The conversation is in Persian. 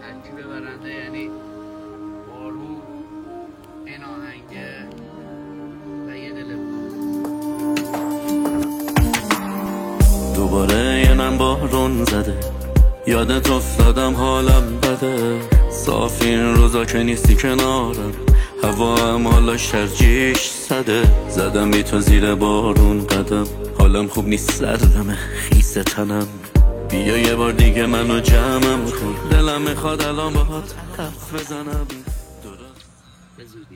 ترکیب برنده یعنی بارون، این آهنگه و یه دل. دوباره یه نم بارون زده، یادت افتادم حالم بده. صاف این روزا که نیستی کنارم، هوا هم حالا شرجیش زده. زدم بی تو زیر بارون قدم، حالم خوب نیست، سردمه خیس تنم. بیا یه بار دیگه منو جمعم کن، دلم میخواد الان باهات حرف بزنم. به زودی.